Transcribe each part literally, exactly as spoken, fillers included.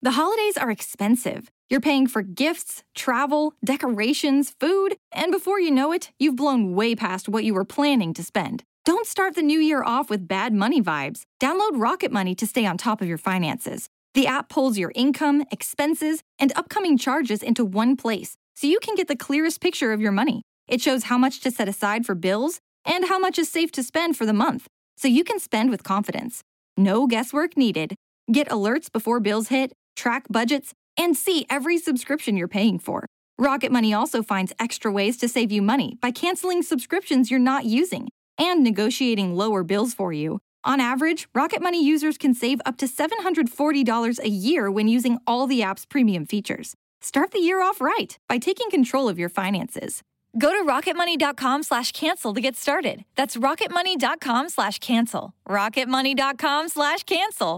The holidays are expensive. You're paying for gifts, travel, decorations, food, and before you know it, you've blown way past what you were planning to spend. Don't start the new year off with bad money vibes. Download Rocket Money to stay on top of your finances. The app pulls your income, expenses, and upcoming charges into one place, so you can get the clearest picture of your money. It shows how much to set aside for bills and how much is safe to spend for the month, so you can spend with confidence. No guesswork needed. Get alerts before bills hit, track budgets, and see every subscription you're paying for. Rocket Money also finds extra ways to save you money by canceling subscriptions you're not using and negotiating lower bills for you. On average, Rocket Money users can save up to seven hundred forty dollars a year when using all the app's premium features. Start the year off right by taking control of your finances. Go to rocketmoney.com slash cancel to get started. That's rocketmoney.com slash cancel. rocketmoney.com slash cancel.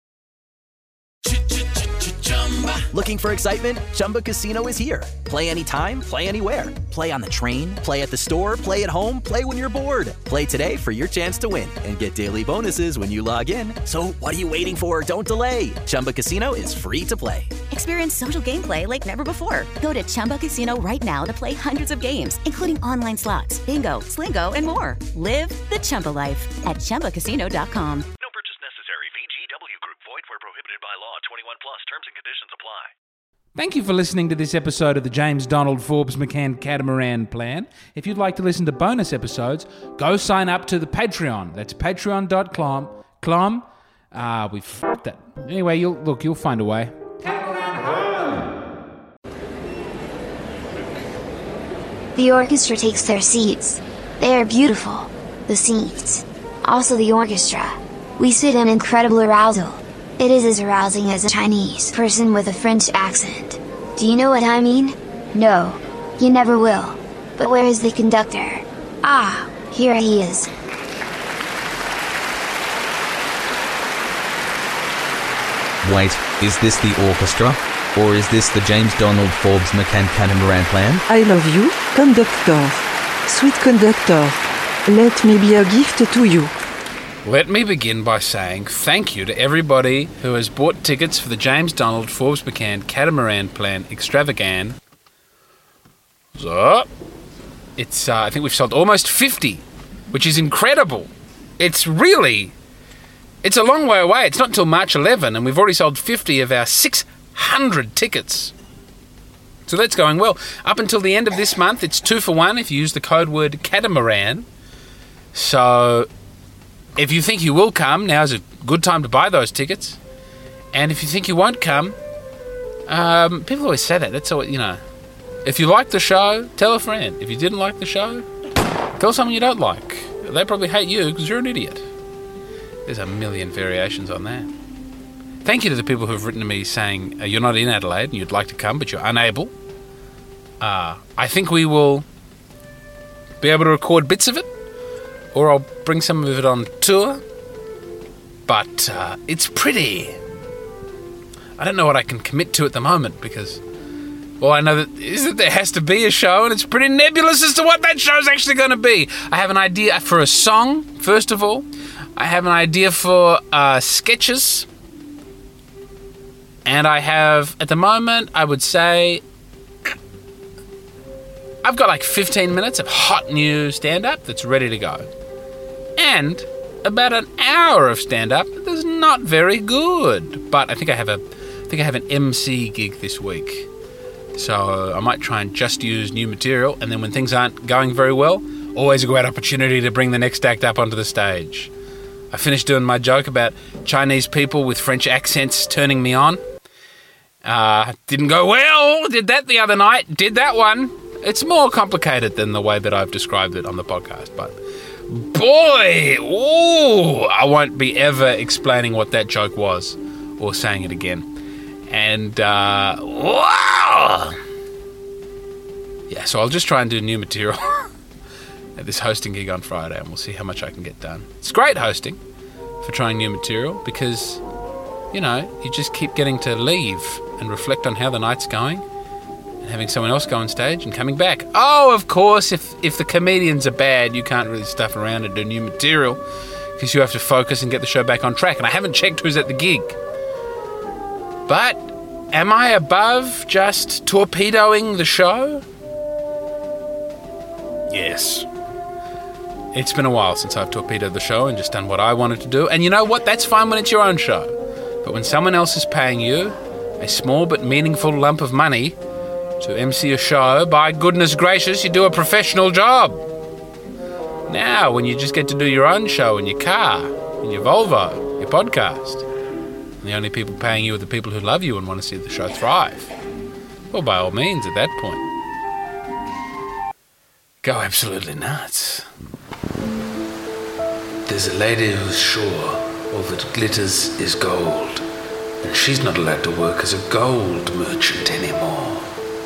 Looking for excitement? Chumba Casino is here. Play anytime, play anywhere. Play on the train, play at the store, play at home, play when you're bored. Play today for your chance to win and get daily bonuses when you log in. So what are you waiting for? Don't delay. Chumba Casino is free to play. Experience social gameplay like never before. Go to Chumba Casino right now to play hundreds of games, including online slots, bingo, Slingo, and more. Live the Chumba life at Chumba Casino dot com. No purchase necessary. V G W Group. Void where prohibited by law. twenty-one plus. Terms and conditions apply. Thank you for listening to this episode of the James Donald Forbes McCann Catamaran Plan. If you'd like to listen to bonus episodes, go sign up to the Patreon. That's patreon dot com. Clom. Ah, we f***ed that. Anyway, you'll look, you'll find a way. The orchestra takes their seats. They are beautiful. The seats. Also the orchestra. We sit in incredible arousal. It is as arousing as a Chinese person with a French accent. Do you know what I mean? No. You never will. But where is the conductor? Ah, here he is. Wait, is this the orchestra? Or is this the James Donald Forbes McCann Catamaran Plan? I love you, conductor. Sweet conductor, let me be a gift to you. Let me begin by saying thank you to everybody who has bought tickets for the James Donald Forbes McCann Catamaran Plan Extravagan. So, it's, uh, I think we've sold almost fifty, which is incredible. It's really, it's a long way away. It's not until March eleventh, and we've already sold fifty of our six hundred tickets. So that's going well. Up until the end of this month, it's two for one if you use the code word catamaran. So if you think you will come, now's a good time to buy those tickets. And if you think you won't come, um, people always say that. That's all, you know. If you like the show, tell a friend. If you didn't like the show, tell someone you don't like. They probably hate you because you're an idiot. There's a million variations on that. Thank you to the people who have written to me saying uh, you're not in Adelaide and you'd like to come, but you're unable. Uh, I think we will be able to record bits of it, or I'll bring some of it on tour. But uh, it's pretty... I don't know what I can commit to at the moment because... Well, I know that is that there has to be a show, and it's pretty nebulous as to what that show's actually going to be. I have an idea for a song, first of all. I have an idea for uh, sketches. And I have, at the moment, I would say... I've got like fifteen minutes of hot new stand-up that's ready to go. And about an hour of stand-up that's not very good. But I think I have a, I think I have an M C gig this week. So I might try and just use new material, and then when things aren't going very well, always a great opportunity to bring the next act up onto the stage. I finished doing my joke about Chinese people with French accents turning me on. Uh, didn't go well, did that the other night, did that one. It's more complicated than the way that I've described it on the podcast, but boy, ooh, I won't be ever explaining what that joke was or saying it again. And, uh, wow! Yeah, so I'll just try and do new material at this hosting gig on Friday, and we'll see how much I can get done. It's great hosting for trying new material because, you know, you just keep getting to leave and reflect on how the night's going and having someone else go on stage and coming back. Oh, of course, if, if the comedians are bad, you can't really stuff around and do new material because you have to focus and get the show back on track. And I haven't checked who's at the gig. But am I above just torpedoing the show? Yes. It's been a while since I've torpedoed the show and just done what I wanted to do. And you know what? That's fine when it's your own show. But when someone else is paying you a small but meaningful lump of money to M C a show, by goodness gracious, you do a professional job. Now, when you just get to do your own show in your car, in your Volvo, your podcast, and the only people paying you are the people who love you and want to see the show thrive, well, by all means, at that point, go absolutely nuts. There's a lady who's sure all that glitters is gold, and she's not allowed to work as a gold merchant anymore.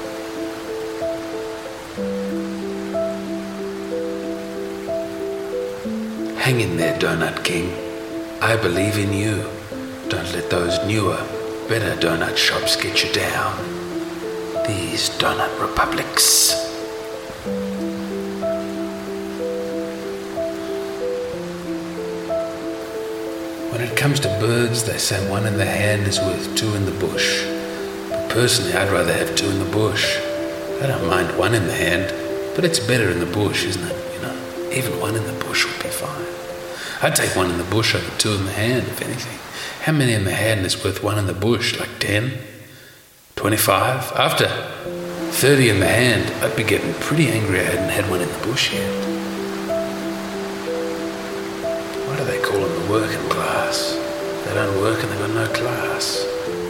Hang in there, Donut King. I believe in you. Don't let those newer, better donut shops get you down. These donut republics. When it comes to birds, they say one in the hand is worth two in the bush. But personally, I'd rather have two in the bush. I don't mind one in the hand, but it's better in the bush, isn't it? You know, even one in the bush would be fine. I'd take one in the bush over two in the hand, if anything. How many in the hand is worth one in the bush? Like ten? twenty-five? After thirty in the hand, I'd be getting pretty angry I hadn't had one in the bush yet. Why do they call them the working class? They don't work and they've got no class.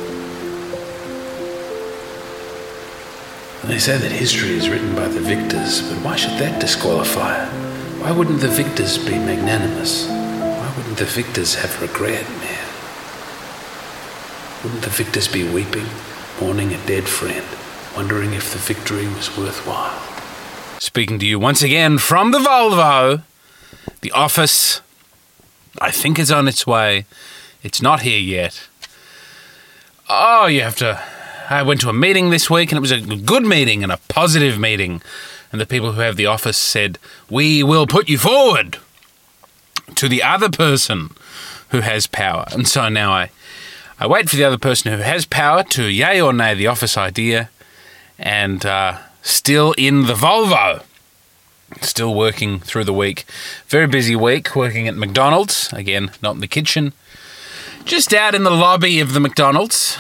And they say that history is written by the victors, but why should that disqualify it? Why wouldn't the victors be magnanimous? Why wouldn't the victors have regret, man? Wouldn't the victors be weeping, mourning a dead friend, wondering if the victory was worthwhile? Speaking to you once again from the Volvo, the office, I think, is on its way. It's not here yet. Oh, you have to... I went to a meeting this week, and it was a good meeting and a positive meeting. And the people who have the office said, we will put you forward to the other person who has power. And so now I, I wait for the other person who has power to yay or nay the office idea, and uh, still in the Volvo. Still working through the week. Very busy week, working at McDonald's. Again, not in the kitchen. Just out in the lobby of the McDonald's.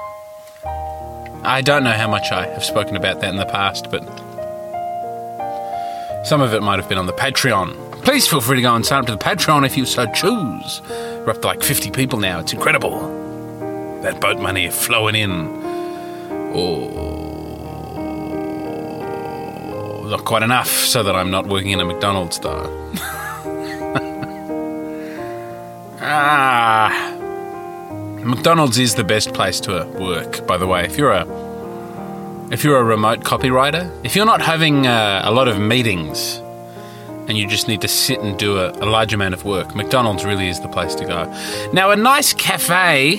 I don't know how much I have spoken about that in the past, but some of it might have been on the Patreon. Please feel free to go and sign up to the Patreon if you so choose. We're up to like fifty people now. It's incredible. That boat money flowing in. Oh, not quite enough so that I'm not working in a McDonald's, though. ah... McDonald's is the best place to work, by the way. If you're a if you're a remote copywriter, if you're not having uh, a lot of meetings and you just need to sit and do a, a large amount of work, McDonald's really is the place to go. Now, a nice cafe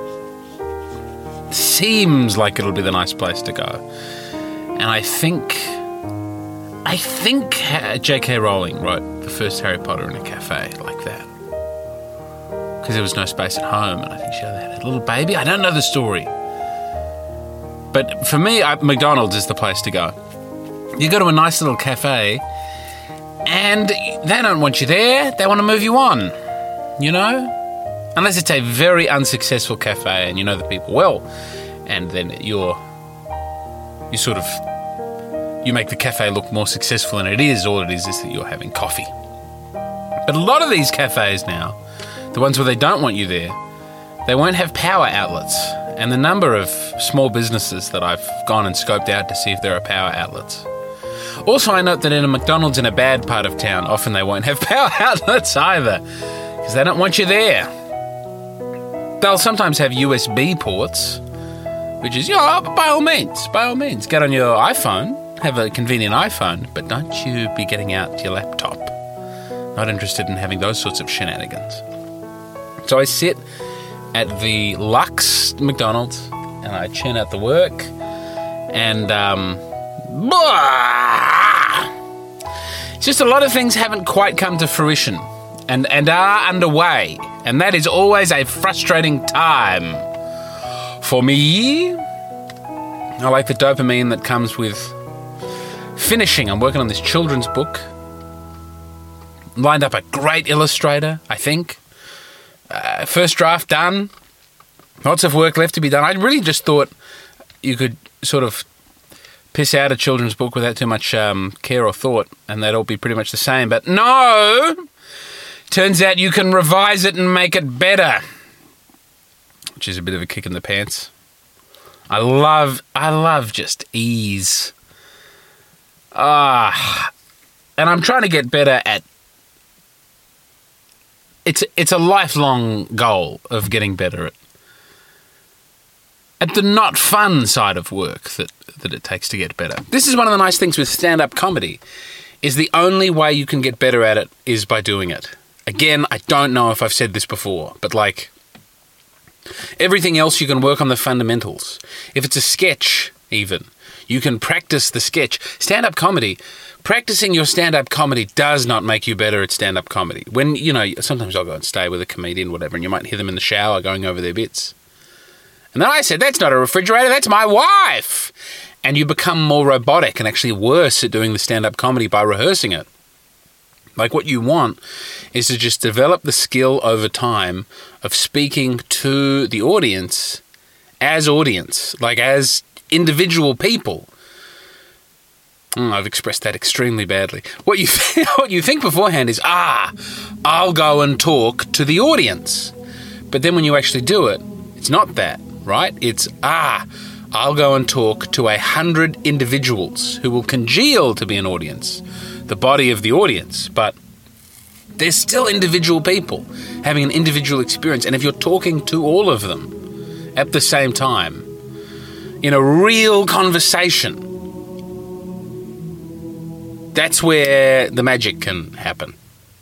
seems like it'll be the nice place to go. And I think I think J K Rowling wrote the first Harry Potter in a cafe like that. Because there was no space at home, and I think she had a little baby. I don't know the story. But for me, I, McDonald's is the place to go. You go to a nice little cafe, and they don't want you there. They want to move you on, you know? Unless it's a very unsuccessful cafe, and you know the people well, and then you're, you sort of, you make the cafe look more successful than it is. All it is is that you're having coffee. But a lot of these cafes now, the ones where they don't want you there, they won't have power outlets. And the number of small businesses that I've gone and scoped out to see if there are power outlets. Also, I note that in a McDonald's in a bad part of town, often they won't have power outlets either, because they don't want you there. They'll sometimes have U S B ports, which is, you know, by all means, by all means, get on your iPhone, have a convenient iPhone, but don't you be getting out your laptop. Not interested in having those sorts of shenanigans. So I sit at the Lux McDonald's and I churn out the work, and um, it's just a lot of things haven't quite come to fruition and, and are underway, and that is always a frustrating time for me. I like the dopamine that comes with finishing. I'm working on this children's book. Lined up a great illustrator, I think. Uh, first draft done. Lots of work left to be done. I really just thought you could sort of piss out a children's book without too much um, care or thought, and they'd all be pretty much the same. But no! Turns out you can revise it and make it better. Which is a bit of a kick in the pants. I love, I love just ease. Ah, and I'm trying to get better at. It's it's a lifelong goal of getting better at at the not fun side of work that that it takes to get better. This is one of the nice things with stand-up comedy, is the only way you can get better at it is by doing it. Again, I don't know if I've said this before, but like. Everything else you can work on the fundamentals. If it's a sketch, even, you can practice the sketch. Stand-up comedy, practicing your stand-up comedy does not make you better at stand-up comedy. When, you know, sometimes I'll go and stay with a comedian, whatever, and you might hear them in the shower going over their bits. And then I said, that's not a refrigerator, that's my wife! And you become more robotic and actually worse at doing the stand-up comedy by rehearsing it. Like, what you want is to just develop the skill over time of speaking to the audience as audience, like as individual people. Mm, I've expressed that extremely badly. What you th- what you think beforehand is, ah, I'll go and talk to the audience. But then when you actually do it, it's not that, right? It's, ah, I'll go and talk to a hundred individuals who will congeal to be an audience. The body of the audience, but they're still individual people having an individual experience. And if you're talking to all of them at the same time, in a real conversation, that's where the magic can happen.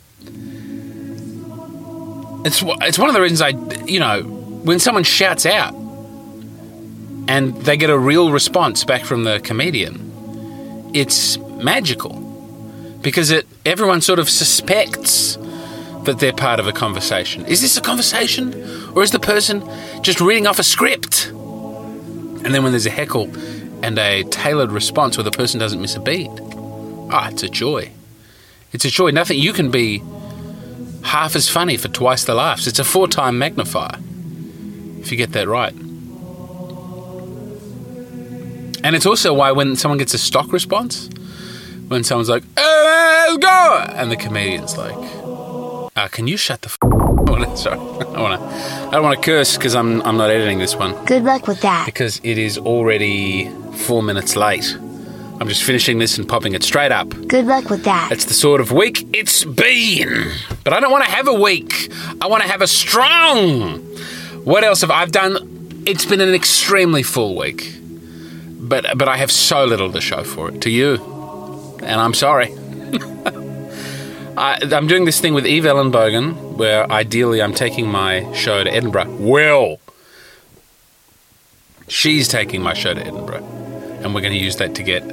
It's, it's one of the reasons I, you know, when someone shouts out and they get a real response back from the comedian, it's magical. Because it, everyone sort of suspects that they're part of a conversation. Is this a conversation? Or is the person just reading off a script? And then when there's a heckle and a tailored response where the person doesn't miss a beat, ah, it's a joy. It's a joy. Nothing, you can be half as funny for twice the laughs. It's a four-time magnifier, if you get that right. And it's also why when someone gets a stock response, when someone's like, hey, let's go! And the comedian's like, uh, can you shut the f*** up? Sorry, I want to. I don't want to curse because I'm I'm not editing this one. Good luck with that. Because it is already four minutes late. I'm just finishing this and popping it straight up. Good luck with that. It's the sort of week it's been. But I don't want to have a week. I want to have a strong. What else have I done? It's been an extremely full week. But but I have so little to show for it. To you. And I'm sorry. I, I'm doing this thing with Eve Ellenbogen, where ideally I'm taking my show to Edinburgh. Well, she's taking my show to Edinburgh. And we're going to use that to get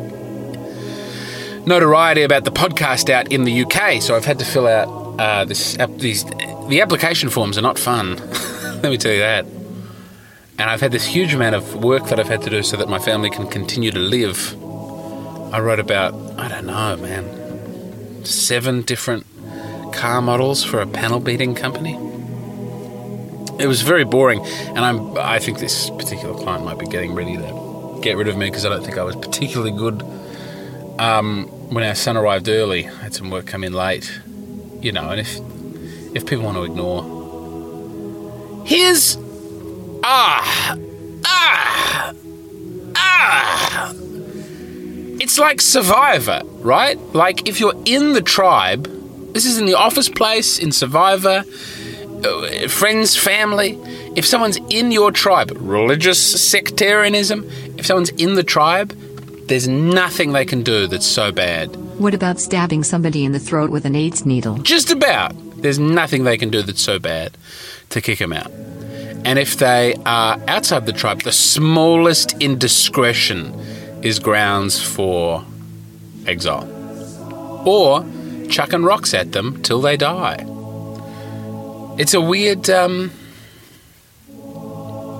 notoriety about the podcast out in the U K. So I've had to fill out uh, this. These the application forms are not fun. Let me tell you that. And I've had this huge amount of work that I've had to do so that my family can continue to live. I wrote about, I don't know, man, seven different car models for a panel beating company. It was very boring, and I'm. I think this particular client might be getting ready to get rid of me because I don't think I was particularly good. Um, when our son arrived early, I had some work come in late, you know, and if if people want to ignore, here's ah ah ah. It's like Survivor, right? Like if you're in the tribe, this is in The Office Place, in Survivor, uh, friends, family. If someone's in your tribe, religious sectarianism, if someone's in the tribe, there's nothing they can do that's so bad. What about stabbing somebody in the throat with an AIDS needle? Just about. There's nothing they can do that's so bad to kick them out. And if they are outside the tribe, the smallest indiscretion is grounds for exile. Or chucking rocks at them till they die. It's a weird, um...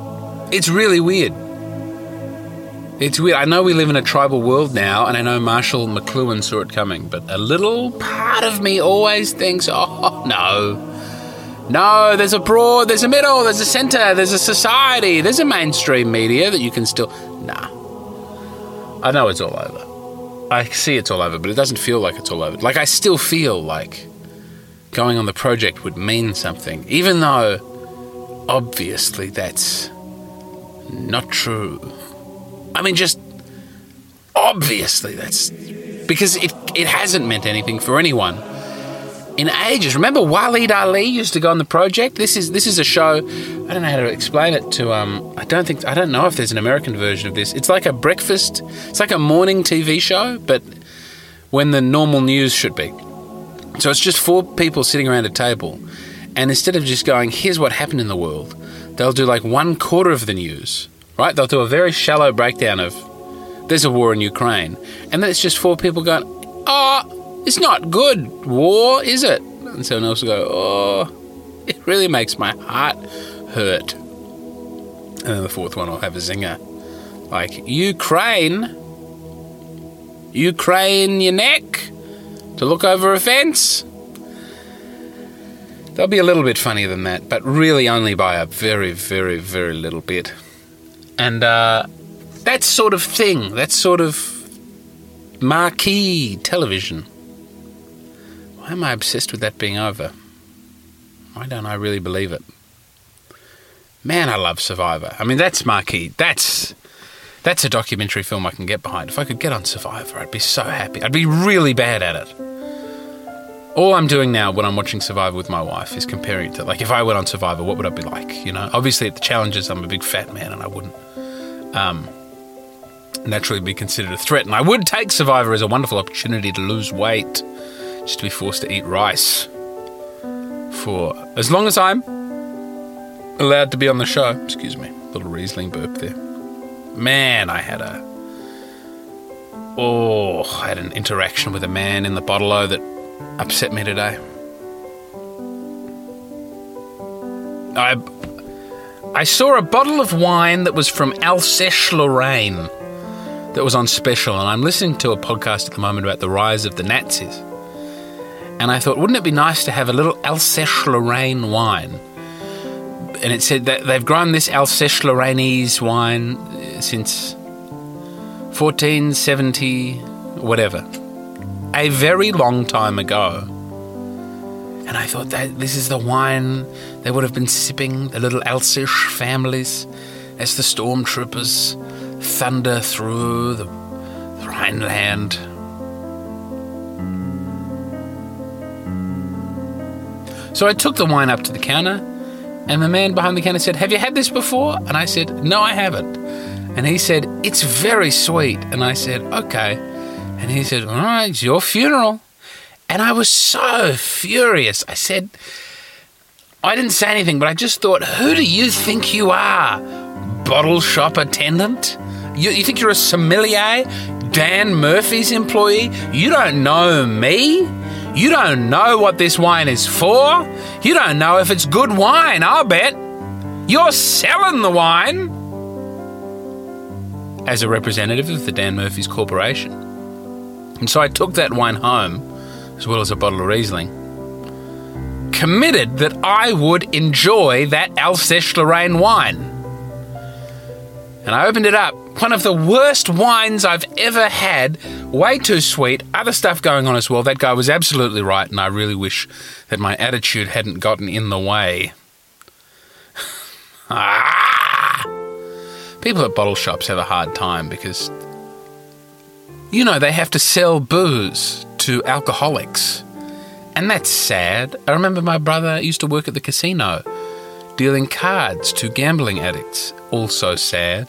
It's really weird. It's weird. I know we live in a tribal world now, and I know Marshall McLuhan saw it coming, but a little part of me always thinks, oh, no. No, there's a broad, there's a middle, there's a centre, there's a society, there's a mainstream media that you can still... Nah. I know it's all over. I see it's all over, but it doesn't feel like it's all over. Like, I still feel like going on the project would mean something, even though, obviously, that's not true. I mean, just obviously that's... Because it it hasn't meant anything for anyone in ages. Remember Waleed Ali used to go on the project? This is this is a show, I don't know how to explain it to... um. I don't think... I don't know if there's an American version of this. It's like a breakfast... It's like a morning T V show, but when the normal news should be. So it's just four people sitting around a table, and instead of just going, here's what happened in the world, they'll do like one quarter of the news... Right? They'll do a very shallow breakdown of there's a war in Ukraine. And then it's just four people going, oh, it's not good war, is it? And someone else will go, oh, it really makes my heart hurt. And then the fourth one will have a zinger. Like, Ukraine? Ukraine your neck to look over a fence? They'll be a little bit funnier than that, but really only by a very, very, very little bit. And uh, that sort of thing, that sort of marquee television. Why am I obsessed with that being over? Why don't I really believe it? Man, I love Survivor. I mean, that's marquee. That's that's a documentary film I can get behind. If I could get on Survivor, I'd be so happy. I'd be really bad at it. All I'm doing now when I'm watching Survivor with my wife is comparing it to, like, if I went on Survivor, what would I be like? You know, obviously at the challenges, I'm a big fat man and I wouldn't um, naturally be considered a threat. And I would take Survivor as a wonderful opportunity to lose weight, just to be forced to eat rice for as long as I'm allowed to be on the show. Excuse me, little Riesling burp there. Man, I had a, oh, I had an interaction with a man in the bottle-o that upset me today. I I saw a bottle of wine that was from Alsace-Lorraine that was on special, and I'm listening to a podcast at the moment about the rise of the Nazis. And I thought, wouldn't it be nice to have a little Alsace-Lorraine wine? And it said that they've grown this Alsace-Lorrainese wine since fourteen seventy, whatever. A very long time ago. And I thought that this is the wine they would have been sipping, the little Alsace families, as the stormtroopers thunder through the, the Rhineland. So I took the wine up to the counter, and the man behind the counter said, "Have you had this before?" And I said, "No, I haven't." And he said, "It's very sweet." And I said, "Okay." And he said, "All right, it's your funeral." And I was so furious. I said, I didn't say anything, but I just thought, who do you think you are? Bottle shop attendant? You, you think you're a sommelier? Dan Murphy's employee? You don't know me? You don't know what this wine is for? You don't know if it's good wine, I'll bet. You're selling the wine. As a representative of the Dan Murphy's Corporation. And so I took that wine home, as well as a bottle of Riesling, committed that I would enjoy that Alsace-Lorraine wine. And I opened it up. One of the worst wines I've ever had. Way too sweet. Other stuff going on as well. That guy was absolutely right, and I really wish that my attitude hadn't gotten in the way. ah! People at bottle shops have a hard time because, you know, they have to sell booze to alcoholics. And that's sad. I remember my brother used to work at the casino, dealing cards to gambling addicts. Also sad.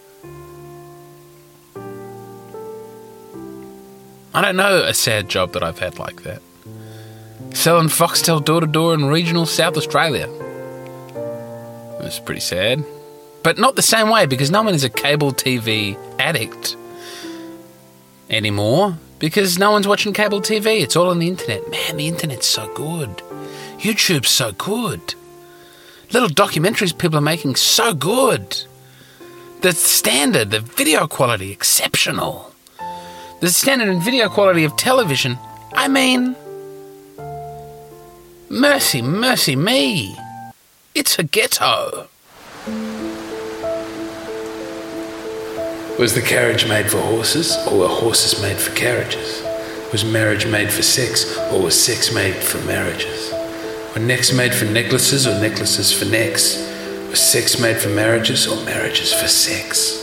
I don't know a sad job that I've had like that. Selling Foxtel door-to-door in regional South Australia. It was pretty sad. But not the same way, because no one is a cable T V addict anymore. Because no one's watching cable T V. It's all on the internet. Man, the internet's so good. YouTube's so good. Little documentaries people are making, so good. the standard, the video quality, exceptional. The standard and video quality of television, I mean, mercy, mercy me. It's a ghetto. Was the carriage made for horses, or were horses made for carriages? Was marriage made for sex, or was sex made for marriages? Were necks made for necklaces, or necklaces for necks? Was sex made for marriages, or marriages for sex?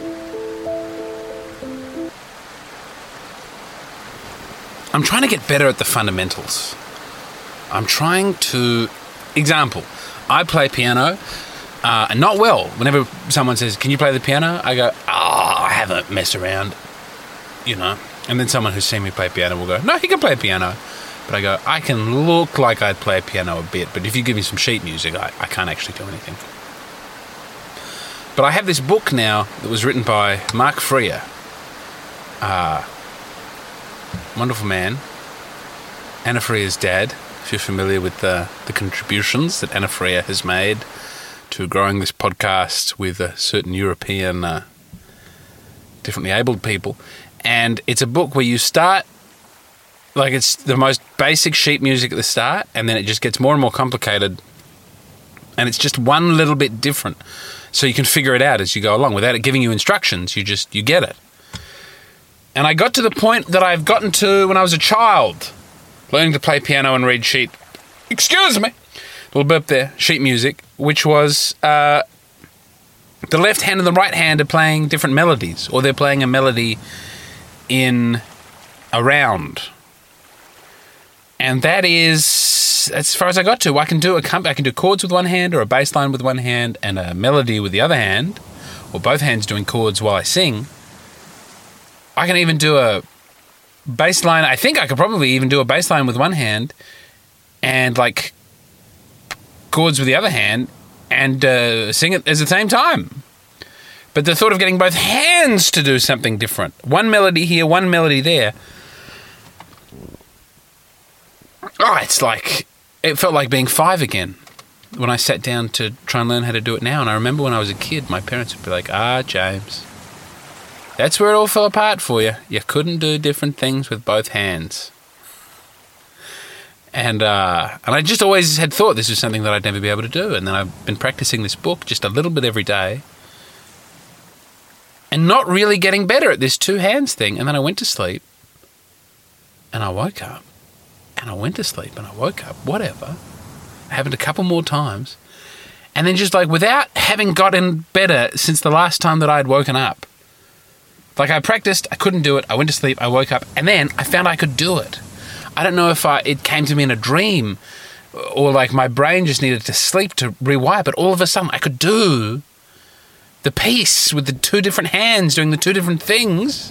I'm trying to get better at the fundamentals. I'm trying to... Example, I play piano, uh, and not well. Whenever someone says, can you play the piano? I go, oh, I haven't messed around, you know. And then someone who's seen me play piano will go, no, he can play piano. But I go, I can look like I'd play piano a bit, but if you give me some sheet music, I, I can't actually do anything. But I have this book now that was written by Mark Freer. Uh, wonderful man. Anna Freer's dad, if you're familiar with the, the contributions that Anna Freer has made to growing this podcast with a certain European, uh, differently abled people. And it's a book where you start, like it's the most basic sheet music at the start, and then it just gets more and more complicated, and it's just one little bit different. So you can figure it out as you go along without it giving you instructions. You just, you get it. And I got to the point that I've gotten to when I was a child, learning to play piano and read sheet, excuse me, little burp there, sheet music, which was uh, the left hand and the right hand are playing different melodies, or they're playing a melody in a round. And that is as far as I got to. I can do a I can do chords with one hand, or a bass line with one hand, and a melody with the other hand, or both hands doing chords while I sing. I can even do a bass line. I think I could probably even do a bass line with one hand, and like chords with the other hand, and uh, sing it at the same time. But the thought of getting both hands to do something different, one melody here, one melody there, oh, it's like, it felt like being five again when I sat down to try and learn how to do it now. And I remember when I was a kid, my parents would be like, ah, James, that's where it all fell apart for you. You couldn't do different things with both hands. And uh, and I just always had thought this was something that I'd never be able to do. And then I've been practicing this book just a little bit every day, and not really getting better at this two hands thing. And then I went to sleep, and I woke up, and I went to sleep, and I woke up, whatever. It happened a couple more times. And then just like without having gotten better since the last time that I had woken up. Like I practiced, I couldn't do it, I went to sleep, I woke up, and then I found I could do it. I don't know if I, it came to me in a dream, or like my brain just needed to sleep to rewire, but all of a sudden I could do the piece with the two different hands doing the two different things.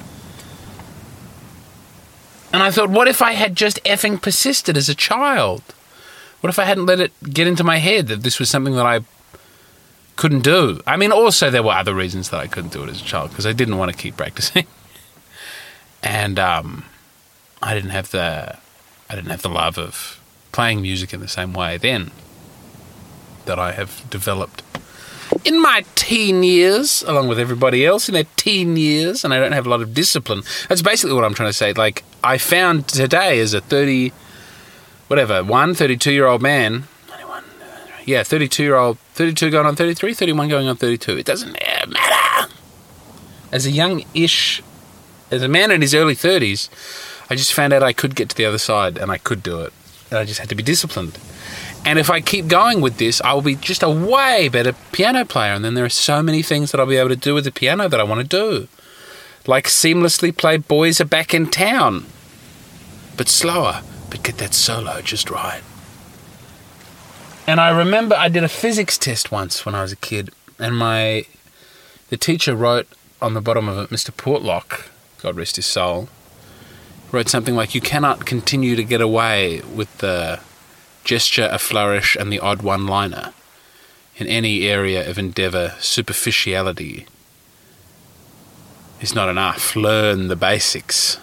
And I thought, what if I had just effing persisted as a child? What if I hadn't let it get into my head that this was something that I couldn't do? I mean, also there were other reasons that I couldn't do it as a child, because I didn't want to keep practicing. And um, I didn't have the I didn't have the love of playing music in the same way then that I have developed in my teen years, along with everybody else in their teen years, and I don't have a lot of discipline. That's basically what I'm trying to say. Like, I found today as a thirty, whatever, one, thirty-two-year-old man, ninety-one, yeah, thirty-two-year-old, thirty-two going on thirty-three, thirty-one going on thirty-two. It doesn't matter. As a young-ish, as a man in his early thirties, I just found out I could get to the other side, and I could do it. And I just had to be disciplined. And if I keep going with this, I will be just a way better piano player. And then there are so many things that I'll be able to do with the piano that I want to do. Like seamlessly play Boys Are Back in Town. But slower. But get that solo just right. And I remember I did a physics test once when I was a kid. And my the teacher wrote on the bottom of it, Mister Portlock, God rest his soul, wrote something like, you cannot continue to get away with the gesture, a flourish, and the odd one-liner. In any area of endeavour, superficiality is not enough. Learn the basics.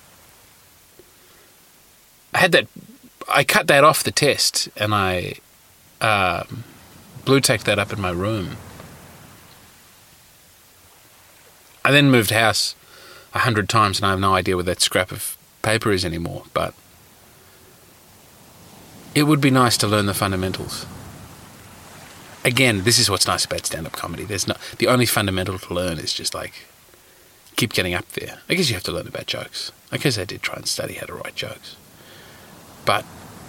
I had that, I cut that off the test, and I um, blue tacked that up in my room. I then moved house a hundred times and I have no idea where that scrap of paper is anymore, but it would be nice to learn the fundamentals. Again, this is what's nice about stand-up comedy. There's no, the only fundamental to learn is just like keep getting up there. I guess you have to learn about jokes. I guess I did try and study how to write jokes. But,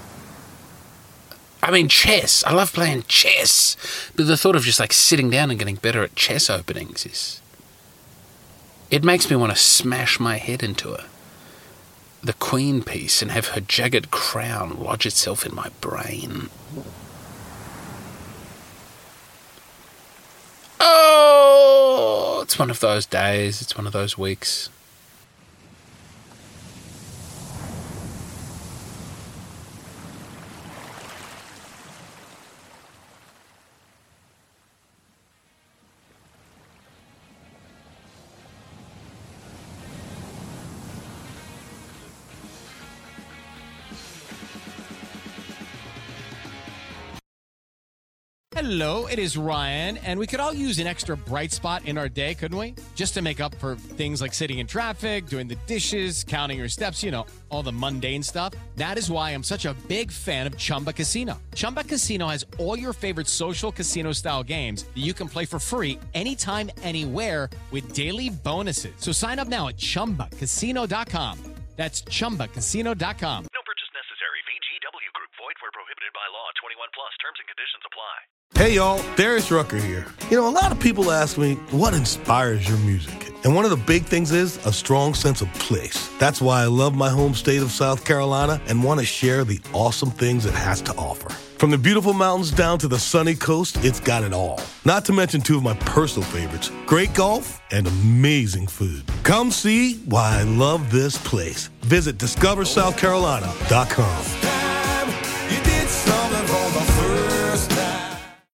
I mean, chess. I love playing chess. But the thought of just like sitting down and getting better at chess openings is... It makes me want to smash my head into a, the queen piece and have her jagged crown lodge itself in my brain. Oh, it's one of those days. It's one of those weeks. Hello, it is Ryan, and we could all use an extra bright spot in our day, couldn't we? Just to make up for things like sitting in traffic, doing the dishes, counting your steps, you know, all the mundane stuff. That is why I'm such a big fan of Chumba Casino. Chumba Casino has all your favorite social casino-style games that you can play for free anytime, anywhere with daily bonuses. So sign up now at chumba casino dot com. That's chumba casino dot com. No purchase necessary. V G W Group. Void where prohibited by law. twenty-one plus. Terms and conditions apply. Hey y'all, Darius Rucker here. You know, a lot of people ask me, what inspires your music? And one of the big things is a strong sense of place. That's why I love my home state of South Carolina and want to share the awesome things it has to offer. From the beautiful mountains down to the sunny coast, it's got it all. Not to mention two of my personal favorites, great golf and amazing food. Come see why I love this place. Visit discover south carolina dot com.